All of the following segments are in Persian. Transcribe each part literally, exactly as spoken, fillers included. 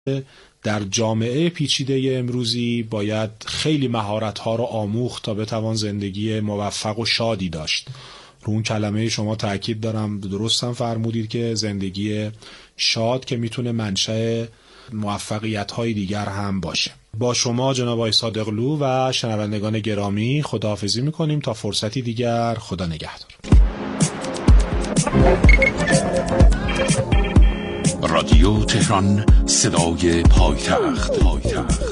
در جامعه پیچیده امروزی باید خیلی مهارت‌ها رو آموخت تا بتوان زندگی موفق و شادی داشت. رو اون کلمه شما تأکید دارم، درست هم فرمودید که زندگی شاد که میتونه منشأ موفقیت‌های دیگر هم باشه. با شما جناب آقای صادقلو و شنوندگان گرامی خداحافظی میکنیم تا فرصتی دیگر. خدا نگهدار. رادیو تهران، صدای پایتخت. پایتخت.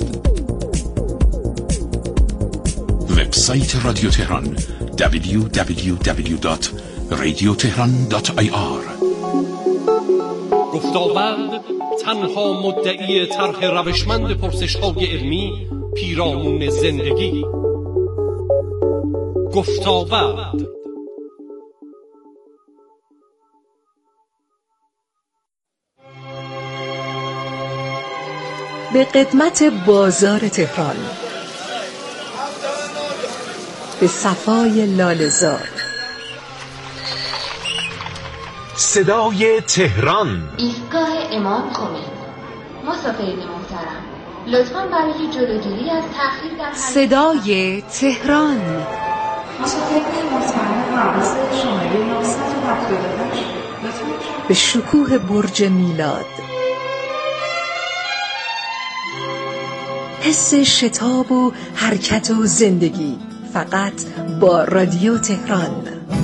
وبسایت رادیو تهران دبلیو دبلیو دبلیو دات رادیو تهران دات آی آر. گفتاورد تنها مدعی طرح روشمند پرسش‌های علمی پیرامون زندگی. گفتاورد. به قدمت بازار تهران، به صفای لاله‌زار، صدای تهران. ایستگاه امام خمینی. مسافرین محترم، لطفاً برای جلوگیری از تأخیر در صدای تهران. مسافرین محترم، حواس شماره نهصد و هفتاد و هشت لطفاً به شکوه برج میلاد، حس شتاب و حرکت و زندگی، فقط با رادیو تهران.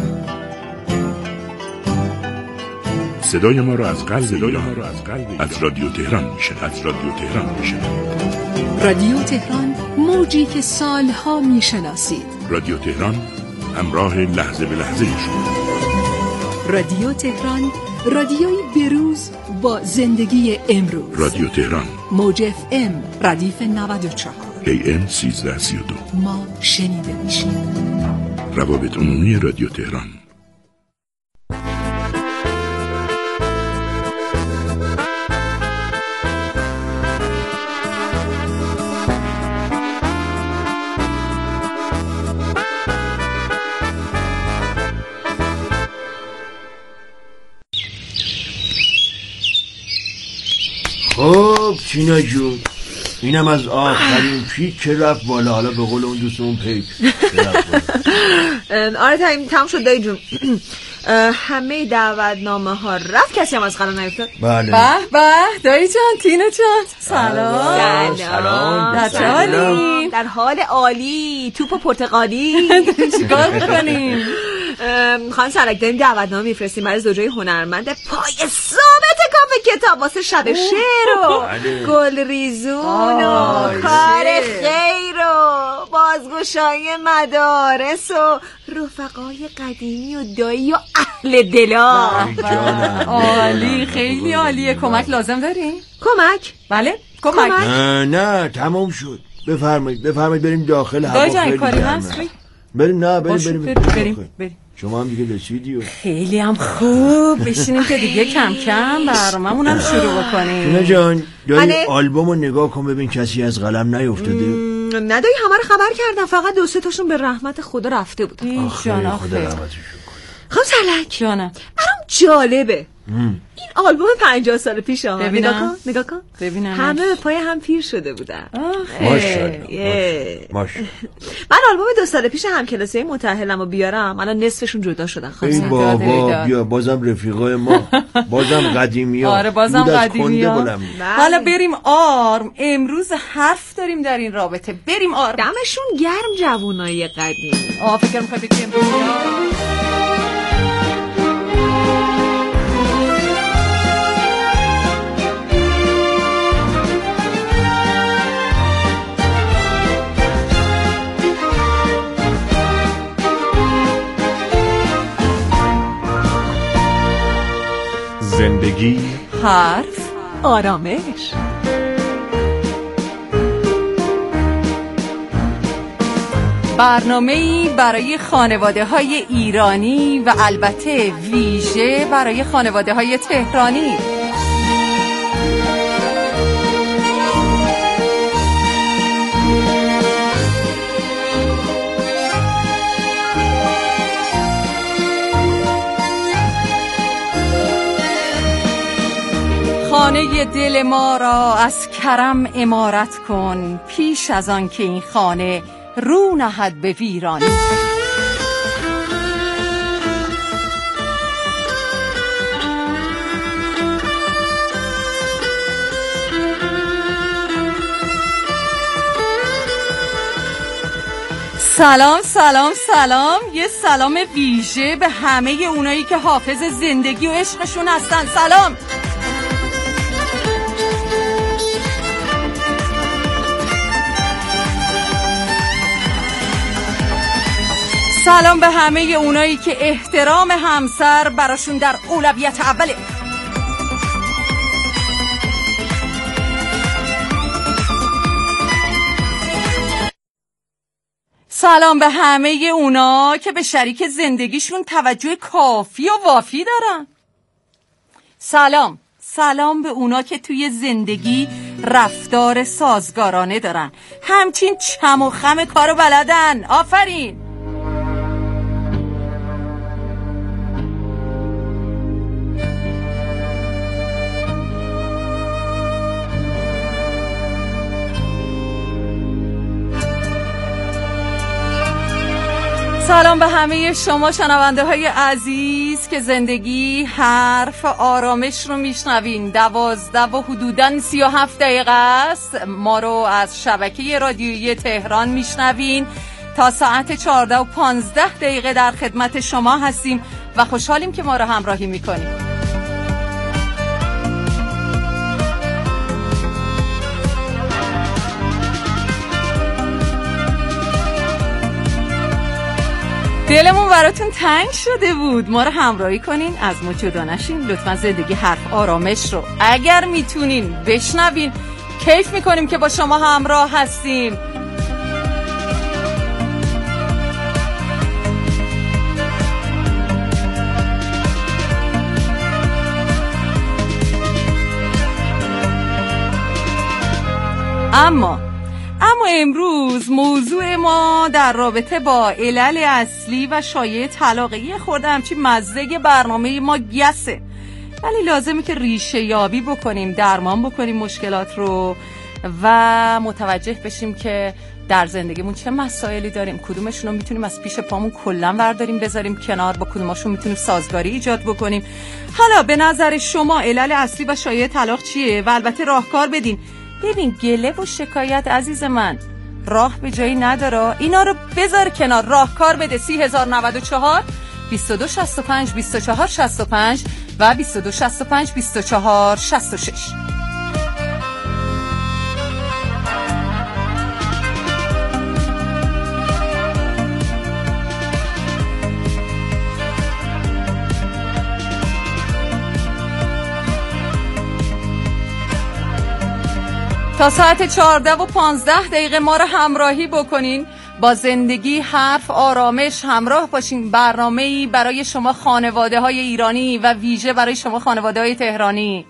صدای ما را از قلب ایران، از رادیو تهران میشه، از رادیو تهران میشه. رادیو تهران، موجی که سالها میشناسید. رادیو تهران، همراه لحظه به لحظه شما. رادیو تهران، رادیوی بروز با زندگی امروز. رادیو تهران، موج اف ام ردیف نود و چهار، ای ام سیزده سی و دو. ما شنیده میشیم. روابط عمومی رادیو تهران. خب چینا جون، اینم از آخرین پیک که رفت بالا. حالا به قول اون دوستمون پیک آره تایم تمام شد دایی جون. همه دعوتنامه ها رفت، کسی هم از قرار نیفتاد. بله. به به دایی جان، تینا جان، سلام. سلام. در چه حالی؟ در حال عالی. توپ و پرتقالی. چیکار می‌کنیم؟ خانم سرک داریم دعوتنامه میفرستیم برای زوجای هنرمند پای ثابت کافه کتاب واسه شب شعر و گل ریزون و کار خیر و بازگشای مدارس و رفقای قدیمی و دایی و اهل دلا. عالی، خیلی عالیه. کمک لازم داریم؟ کمک؟ بله کمک. نه نه تمام شد. بفرمایید بفرمایید بریم داخل. هوا خیلی کاری هست؟ بریم. نه بریم بریم بریم بریم, بریم. شما هم دیگه رسیدی و خیلی هم خوب. بشینیم که دیگه کم کم برنامه‌مون هم شروع بکنیم. تینا جان دایی آلبومو نگاه کن ببین کسی از قلم نیافتاده. ندایی همه رو خبر کردم، فقط دو سه تاشون به رحمت خدا رفته بودن. آخه خدا رحمتشون کنه. خب سلک جانم، برام جالبه این آلبوم پنجاه سال پیش ها. نگاه کن نگاه کن ببینم. همه به پای هم پیر شده بودن. ماشاءالله ماشاءالله. من آلبوم دو سال پیش همکلاسی متأهلم رو بیارم، الان نصفشون جدا شدن. ای بابا بیا بازم رفیقای ما، بازم قدیمی ها. آره بازم قدیمی ها. حالا بریم آرم، امروز حرف داریم در این رابطه. بریم آرم. دمشون گرم جوونای قدیمی. آه فکر می‌کنم بگیم امروز زندگی، حرف، آرامش. برنامه‌ای برای خانواده‌های ایرانی و البته ویژه برای خانواده‌های تهرانی. خانه که دل ما را از کرم عمارت کن، پیش از آن که این خانه رو نهد به ویرانی. سلام سلام سلام، یه سلام ویژه به همه اونایی که حافظ زندگی و عشقشون هستن. سلام سلام به همه اونایی که احترام همسر براشون در اولویت اوله. سلام به همه اونا که به شریک زندگیشون توجه کافی و وافی دارن. سلام سلام به اونا که توی زندگی رفتار سازگارانه دارن، همچین چم و خم کارو بلدن. آفرین. سلام به همه شما شنونده های عزیز که زندگی حرف آرامش رو میشنوین. دوازده و حدوداً سی و هفت دقیقه است ما رو از شبکه رادیویی تهران میشنوین. تا ساعت چهارده و پانزده دقیقه در خدمت شما هستیم و خوشحالیم که ما رو همراهی میکنیم. دلمون براتون تنگ شده بود، ما رو همراهی کنین، از ما جدا نشین. لطفا زندگی حرف آرامش رو اگر میتونین بشنوین. کیف میکنیم که با شما همراه هستیم. اما اما امروز موضوع ما در رابطه با علل اصلی و شایع طلاق خورده همچین مزدگ برنامه ما گسه، ولی لازمه که ریشه یابی بکنیم، درمان بکنیم مشکلات رو و متوجه بشیم که در زندگیمون چه مسائلی داریم، کدومشون رو میتونیم از پیش پامون کلن برداریم بذاریم کنار، با کدومشون میتونیم سازگاری ایجاد بکنیم. حالا به نظر شما علل اصلی و شایع طلاق چیه و البته راهکار بدین. ببین گله و شکایت عزیز من راه به جایی نداره، اینا رو بذار کنار، راهکار بده. سی هزار نود و چهار بیست و دو شصت و پنج بیست و چهار شصت و پنج و بیست و دو شصت و پنج بیست و چهار شصت و شش. تا ساعت چهارده و پانزده دقیقه ما رو همراهی بکنین، با زندگی حرف آرامش همراه باشین. برنامه‌ای برای شما خانواده های ایرانی و ویژه برای شما خانواده های تهرانی.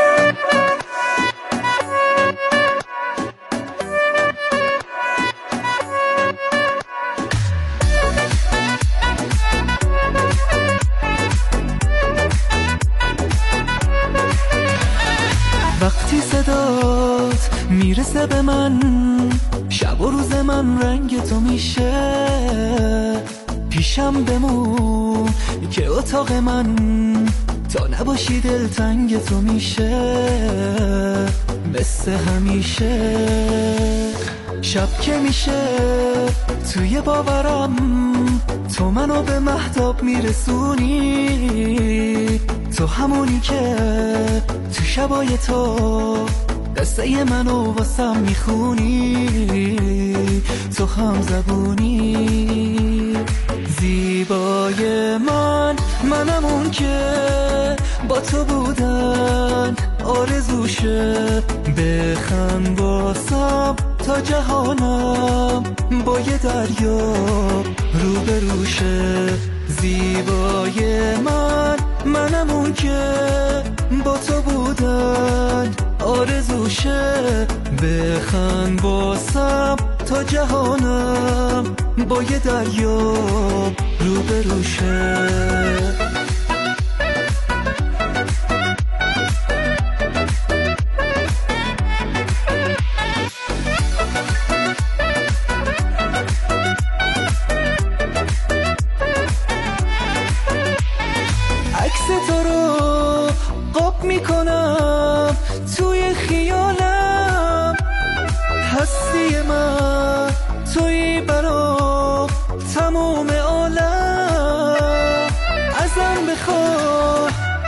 وقتی صدات میرسه به من، شب و روز من رنگ تو میشه. پیشم بمون که اتاق من تا نباشی دلتنگ تو میشه. مثل همیشه شب که میشه توی باورم تو منو به مهتاب میرسونی. تو همونی که تو شبای تو قصه منو واسم میخونی. تو هم زبونی زیبای من، منم اون که با تو بودن آرزوشه. بخند واسم تا جهانم با یه دریا روبروشه. زیبای من، منم اون که با تو بودن آرزوشه. بخند واسم تا جهانم با یه دریا روبروشه.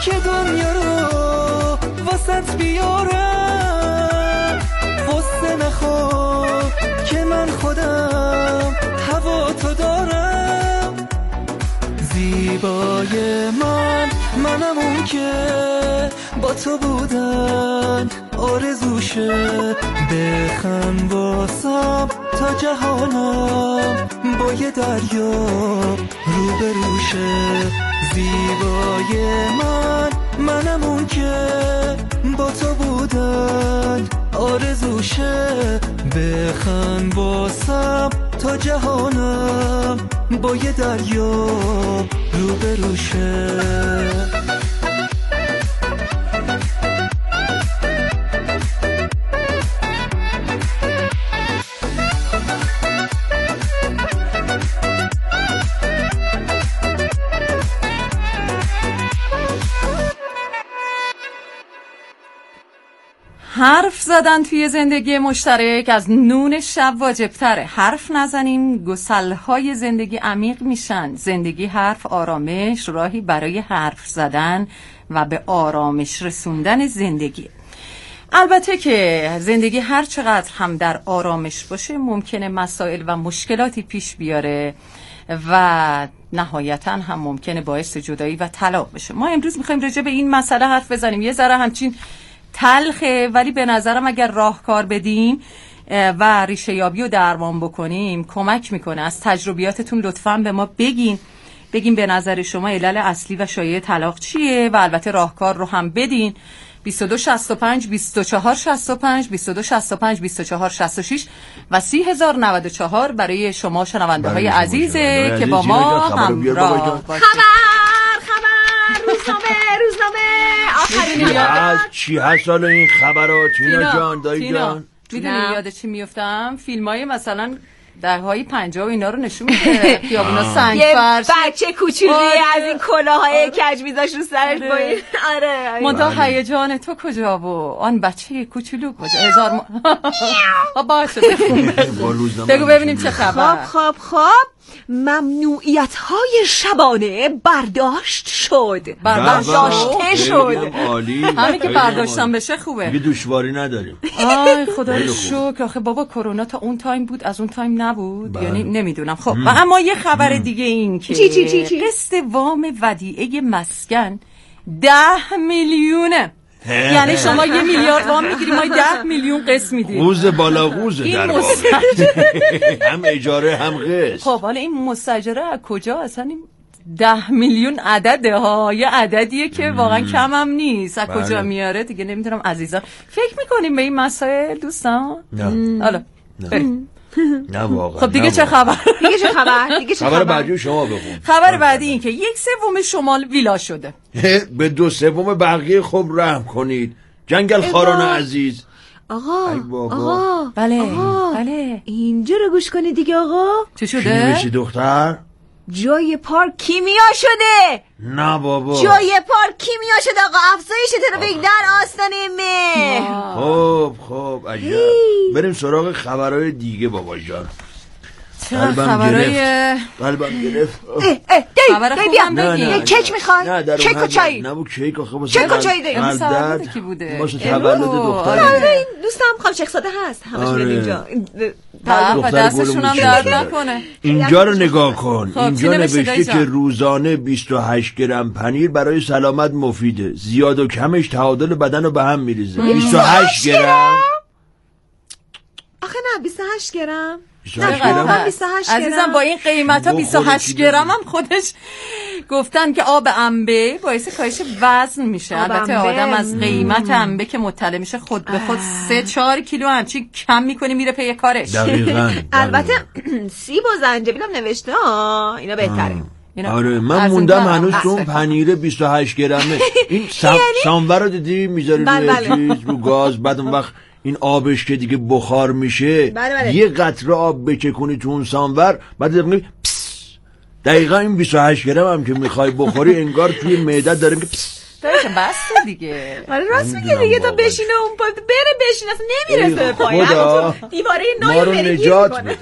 که دنیا رو واسط بیارم. غصه نخور که من خودم هوا تو دارم. زیبای من منم اون که با تو بودن آرزوشه. بخند واسم تا جهانم با یه دریا روبروشه. زیبای من منم اون که با تو بودن آرزوشه. بخند واسم تا جهانم با یه دریا روبروشه. حرف زدن توی زندگی مشترک از نون شب واجبتره. حرف نزنیم گسلهای زندگی عمیق میشن. زندگی حرف آرامش راهی برای حرف زدن و به آرامش رسوندن زندگی. البته که زندگی هر چقدر هم در آرامش باشه ممکنه مسائل و مشکلاتی پیش بیاره و نهایتا هم ممکنه باعث جدایی و طلاق بشه. ما امروز میخوایم راجع به این مسئله حرف بزنیم. یه ذره همچین تلخه ولی به نظرم اگر راهکار بدیم و ریشه یابی و درمان بکنیم کمک میکنه. از تجربیاتتون لطفاً به ما بگین بگین به نظر شما علل اصلی و شایع طلاق چیه و البته راهکار رو هم بدین. بیست و دو شصت و پنج بیست و چهار شصت و پنج بیست و دو شصت و پنج بیست و چهار شصت و شش و سی هزار و نود و چهار برای شما شنونده های عزیزه که با ما همراه باشید. روزنامه روزنامه آخرین یاد چی هست حالا این خبرات تینا جان دایی جان؟ میدونی یاد چی میفتم؟ فیلم های مثلا دههای پنجاه و اینا رو نشون میده. خیابونا سنگ فرش، یه بچه کوچولی از این کلاهای کج میذاشت رو سرش با این. آره منتها هیجان تو کجا و آن بچه کوچولو کجا؟ هزار ما باشه بگو ببینیم چه خبر. خب خب خب ممنوعیت های شبانه برداشت شد. برداشته شد. همین که برداشتم بشه خوبه. دیگه دشواری نداریم. آی خدا رو شکر. آخه بابا کرونا تا اون تایم بود از اون تایم نبود. یعنی نمیدونم. خب و اما یه خبر دیگه این که چی چی چی چی؟ قسط وام ودیعه مسکن ده میلیونه. یعنی شما یه میلیارد وام میگیری ما ده میلیون قسط میدیم. قوز بالا قوز در واقع. هم اجاره هم قسط. خب حالا این مستاجره از کجا اصلا این ده میلیون عدده ها؟ یه عددیه که واقعا کم هم نیست. از کجا میاره دیگه نمیدونم عزیزان. فکر میکنیم به این مسائل دوستان؟ نه. حالا بریم. نه واقعا. خب دیگه چه خبر؟ دیگه چه خبر؟ دیگه چه خبر بعدی شما بخون. خبر بعدی این که یک سوم شمال ویلا شده. به دو سوم بقیه خب رحم کنید. جنگل خاران عزیز. آقا آقا بله آقا. بله اینجا رو گوش کنید دیگه آقا. چه شده؟ چی نوشتی دختر؟ جای پارک کیمیا شده. نه بابا جای پارک کیمیا شده آقا. افزایش ترافیک در آستانه مهر. خب خب عجب. بریم سراغ خبرهای دیگه بابا جان. قلبم گرفت قلبم گرفت. خبر خوبم بگی. کیک میخوای؟ کیک و چای. نه بو کیک آخه واسه کیک و چای ده. امسالت کی بوده؟ واسه تولد دختر. آره دوستم خانم شیخ زاده هست. همش میاد اینجا. دستشون هم درد نکنه. اینجا رو نگاه کن. اینجا نوشته که روزانه بیست و هشت گرم پنیر برای سلامت مفیده. زیاد و کمش تعادل بدن رو به هم میریزه. بیست و هشت گرم. آخه نه بیست و هشت گرم. عزیزم با این قیمت ها بیست و هشت گرم هم خودش گفتن که آب انبه باعث کاهش وزن میشه. البته آدم از قیمت انبه که مطلع میشه خود به خود سه چهار کیلو همچین کم میکنه میره پی کارش. دقیقاً. البته سیب و زنجبیل هم نوشته ها اینا بهتره. آره من موندم هنوز تو اون پنیر بیست و هشت گرمه. این سامور رو دیدی میذاری روی چیز رو گاز بعد اون وقت این آبش که دیگه بخار میشه بله بله. یه قطره آب بچکونی تو اون سامور بعد میگی دقیقاً این بیست و هشت گرم هم که میخوای بخوری انگار توی معده داره میگه داشت بس دیگه. آره راست میگه دیگه تا بشینه اون پا بره بشینه اصلا نمیرسه به پای. خدا دیواره ما رو نجات بده.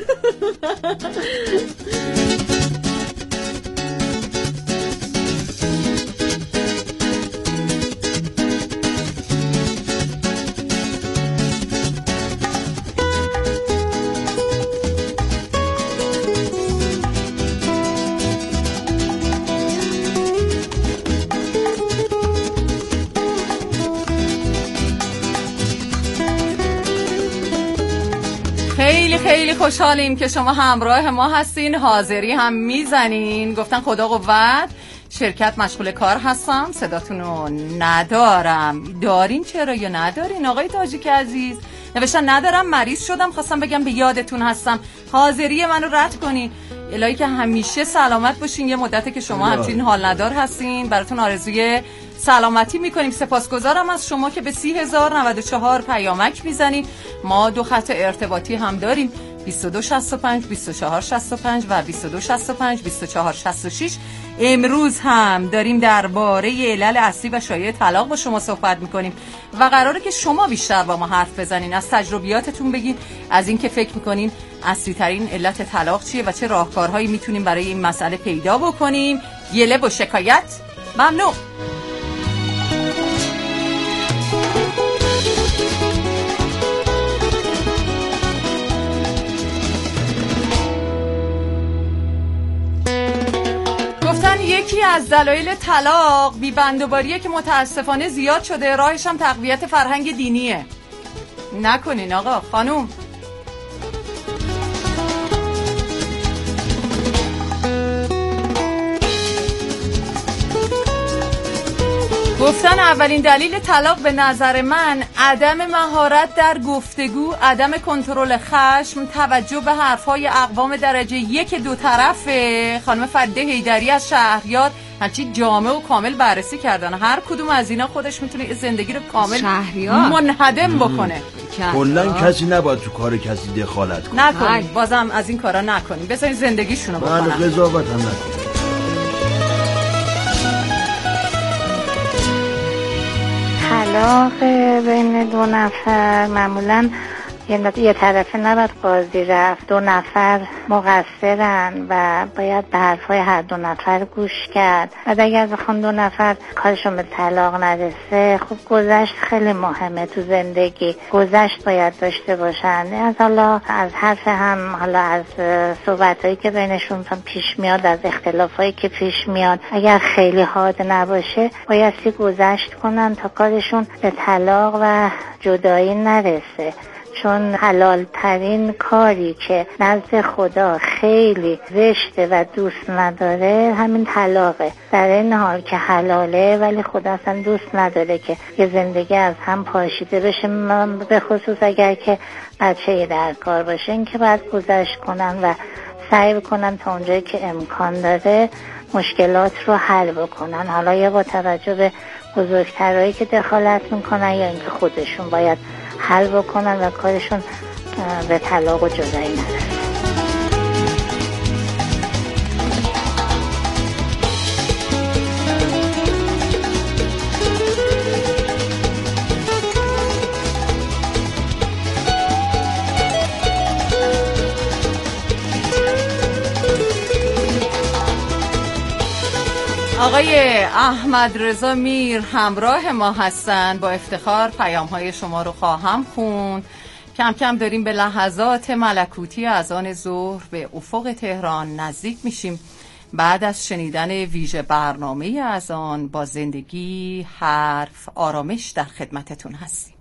خیلی خیلی خوشحالیم که شما همراه ما هستین، حاضری هم میزنین. گفتن خدا قوت، شرکت مشغول کار هستم، صداتون رو ندارم. دارین چرا یا ندارین آقای تاجیک عزیز؟ نوشتن ندارم، مریض شدم، خواستم بگم به یادتون هستم، حاضری منو رد کنین. الهی که همیشه سلامت باشین. یه مدته که شما همچنین حال ندار هستین، براتون آرزوی سلامتی میکنیم. سپاسگزارم از شما که به سی هزار و نود و چهار پیامک میزنید. ما دو خط ارتباطی هم داریم، بیست و دو شصت و پنج بیست و چهار شصت و پنج و بیست و دو شصت و پنج بیست و چهار شصت و شش. امروز هم داریم درباره علل اصلی و شایع طلاق با شما صحبت میکنیم و قراره که شما بیشتر با ما حرف بزنین، از تجربیاتتون بگین، از این که فکر میکنین اصلی ترین علت طلاق چیه و چه راهکارهایی میتونیم برای این مسئله پیدا بکنیم. گله و شکایت ممنوع. یکی از دلایل طلاق بی‌بندوباریه که متاسفانه زیاد شده، راهش هم تقویت فرهنگ دینیه. نکنین آقا خانوم. گفتن اولین دلیل طلاق به نظر من عدم مهارت در گفتگو، عدم کنترل خشم، توجه به حرفهای اقوام درجه یک دو طرفه. خانم فرده حیدری از شهریار هرچی جامع و کامل بررسی کردن، هر کدوم از اینا خودش میتونه زندگی رو کامل شهریار منهدم بکنه. کلا کسی نباید تو کار کسی دخالت کنه. نکنید، بازم از این کارا نکنید، بذارید زندگیشونو بکنن. من قضاوت هم نکنید. طلاق بین دو نفر معمولا یه طرفه نباید قاضی رفت، دو نفر مقصرن و باید به حرفای هر دو نفر گوش کرد. و اگر بخوان دو نفر کارشون به طلاق نرسه، خب گذشت خیلی مهمه تو زندگی، گذشت باید داشته باشن. از حالا از حرف هم، حالا از صحبتایی که بینشون پیش میاد، از اختلافایی که پیش میاد، اگر خیلی حاد نباشه بایستی گذشت کنن تا کارشون به طلاق و جدایی نرسه. چون حلال ترین کاری که نزد خدا خیلی زشته و دوست نداره همین طلاقه. در این حال که حلاله ولی خدا اصلا دوست نداره که یه زندگی از هم پاشیده بشه، من به خصوص اگر که بچه در کار باشه. این که باید گذشت کنن و سعی کنن تا اونجایی که امکان داره مشکلات رو حل بکنن، حالا یا با توجه به بزرگترهایی که دخالت میکنن یا اینکه خودشون باید حل بکنن و کارشون به طلاق و جدایی نرسه. آقای احمد رضا میر همراه ما هستن. با افتخار پیام‌های شما رو خواهم خوند. کم کم داریم به لحظات ملکوتی اذان ظهر به افق تهران نزدیک میشیم. بعد از شنیدن ویژه برنامه اذان با زندگی، حرف، آرامش در خدمتتون هستیم.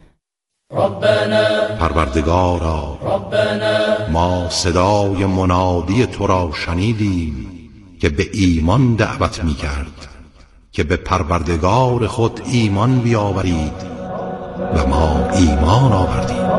ربنا پروردگارا ربنا ما صدای منادی تو را شنیدیم که به ایمان دعوت می کرد که به پروردگار خود ایمان بیاورید و ما ایمان آوردیم.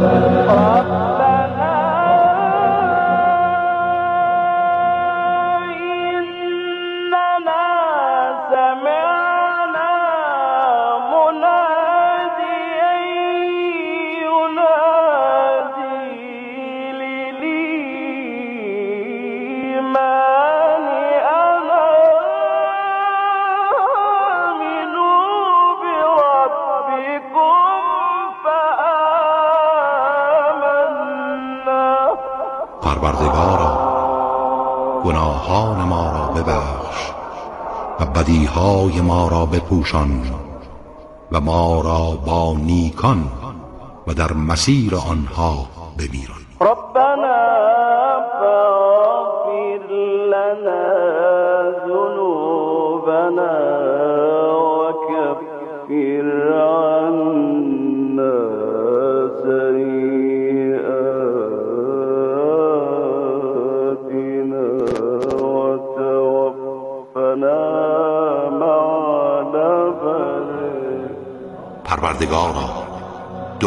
پروردگارا گناهان ما را ببخش و بدیهای ما را بپوشان و ما را با نیکان و در مسیر آنها بمیران. ربنا فاغفر لنا ذنوبنا وكفر عنا سيئاتنا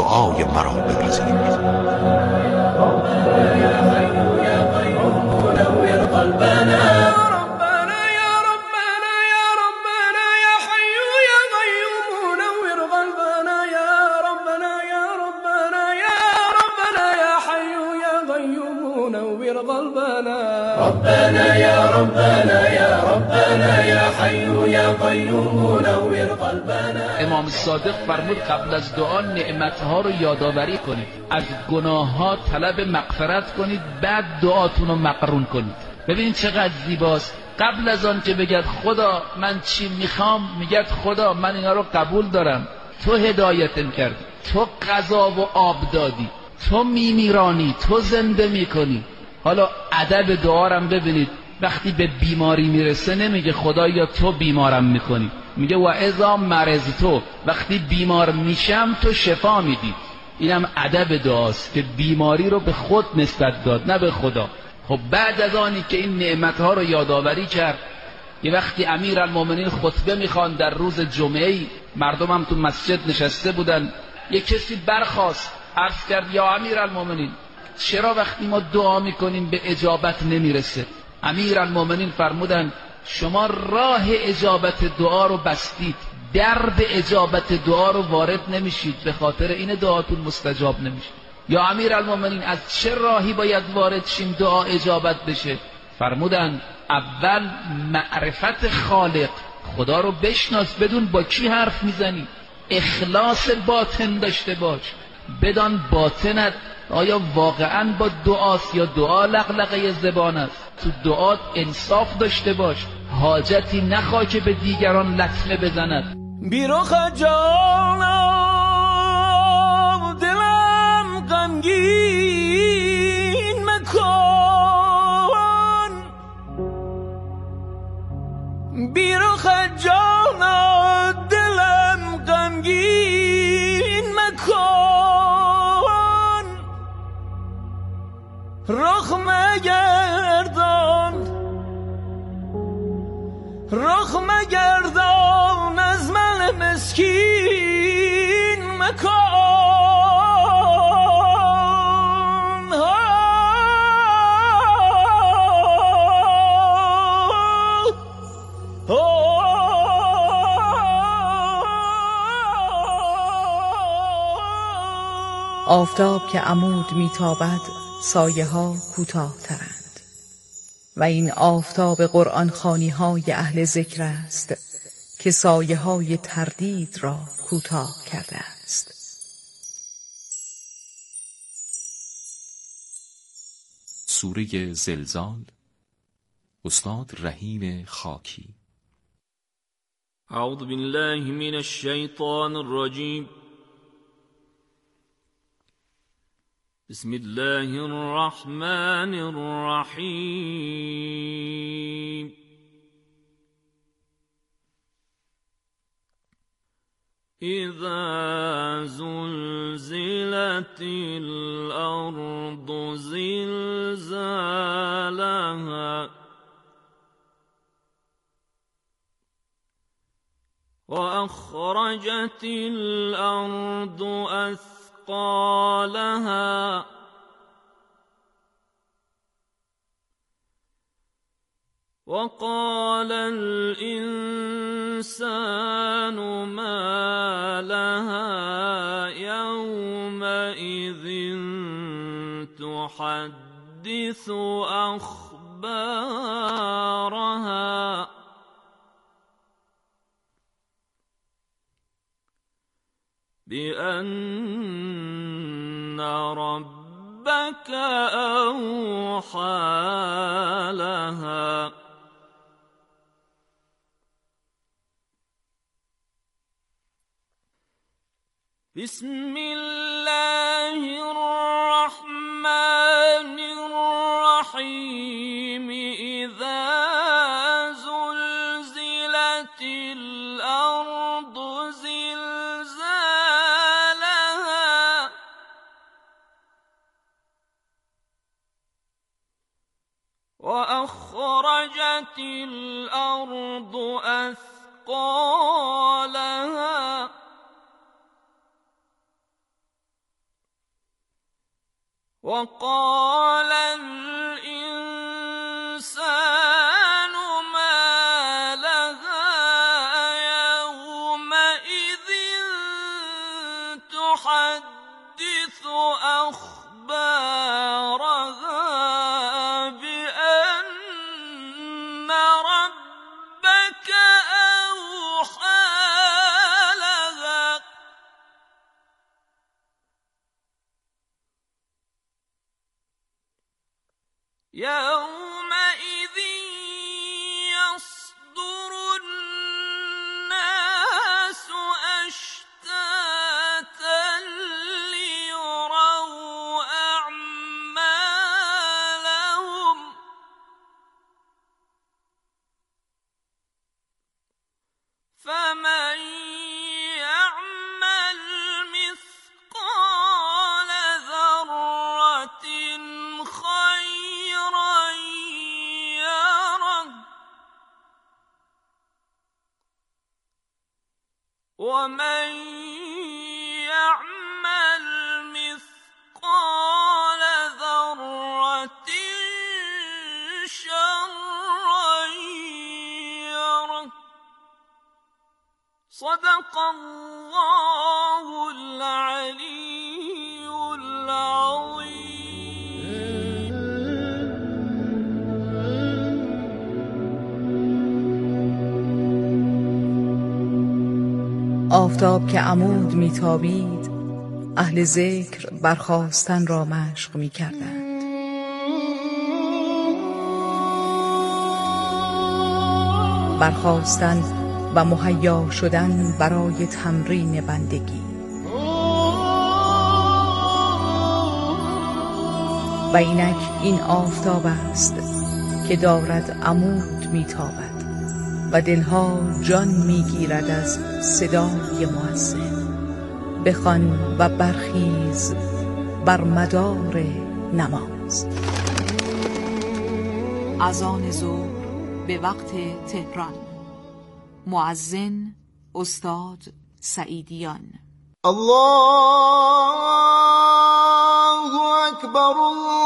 دعای مرا بپذیر. ربنا يا ربنا يا ربنا يا حي يا قيوم نور قلبنا. امام صادق فرمود قبل از دعا نعمتها رو یادآوری کنید، از گناهها طلب مغفرت کنید، بعد دعاتون رو مقرون کنید. ببین چقدر زیباست. قبل از آن که بگید خدا من چی میخوام، میگید خدا من اینا رو قبول دارم، تو هدایتم کردی، تو غذا و آب دادی، تو میمیرانی، تو زنده میکنی. حالا ادب دعارم ببینید، وقتی به بیماری میرسه نمیگه خدایا تو بیمارم میکنی، میگه و اذا مرضتو، وقتی بیمار میشم تو شفا میدی. اینم ادب دعاست که بیماری رو به خود نسبت داد نه به خدا. خب بعد از آنی که این نعمتها رو یادآوری کرد، یه وقتی امیرالمومنین خطبه میخوان در روز جمعه، مردم هم تو مسجد نشسته بودن، یه کسی برخاست عرض کرد یا امیرالمومنین چرا وقتی ما دعا میکنیم به اجابت نمیرسه؟ امیرالمومنین فرمودن شما راه اجابت دعا رو بستید، درب اجابت دعا رو وارد نمیشید، به خاطر این دعاتون مستجاب نمیشه. یا امیرالمومنین از چه راهی باید وارد شیم دعا اجابت بشه؟ فرمودن اول معرفت خالق، خدا رو بشناس، بدون با کی حرف میزنی، اخلاص باطن داشته باش، بدان باطنت آیا واقعا با دعاست یا دعا لغلقه زبان است. تو دعات انصاف داشته باش، حاجتی نخواه که به دیگران لطمه بزند. بیرخ جانم دلم غمگین مکن، بیرخ جانم دلم غمگین مکن، رخ مگردان رخ مگردان از من مسکین مکن. آفتاب که عمود میتابد سایه ها کوتاه ترند و این آفتاب قرآن خوانی های اهل ذکر است که سایه های تردید را کوتاه کرده است. سوره زلزال، استاد رحیم خاکی. اعوذ بالله من الشیطان الرجیم. بسم الله الرحمن الرحیم. اذا زلزلت الارض زلزالها واخرجت الارض اثقالها وقال الإنسان ما لها يومئذ تحدث أخبارها بأن ربك أوحى لها بسم الله الرحمن الرحيم. إذا زلزلت الأرض زلزالها وأخرجت الأرض أثقالها وقال الإنسان ما لها يومئذ تحدث أخبارها بأن ربك أوحى لها يومئذ يصدر الناس أشتاتا ليروا أعمالهم فمن يعمل مثقال ذرة خيرا يره ومن يعمل مثقال ذرة شرا يره صدق الله العلي العظيم. آفتاب که عمود میتابید، اهل ذکر برخاستن را مشق میکردند. برخاستن و مهیا شدن برای تمرین بندگی. و اینک این آفتاب است که دارد عمود میتابد و دلها جان میگیرد از صدای مؤذن. بخوان و برخیز بر مدار نماز. اذان ظهر به وقت تهران. مؤذن استاد سعیدیان. الله اکبر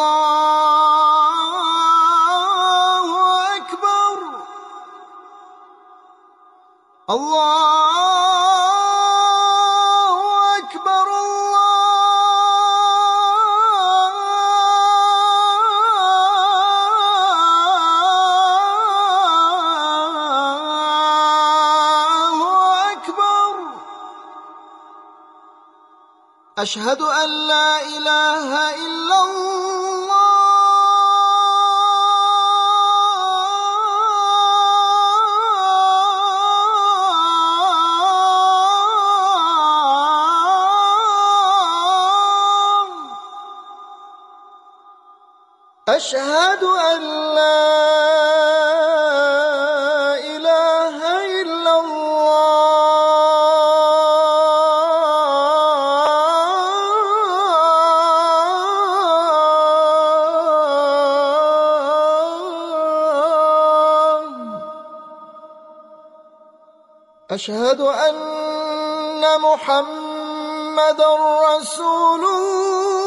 الله اکبر الله اکبر أشهد أن لا إله إلا الله أشهد أن لا إله إلا أشهد أن محمد رسول الله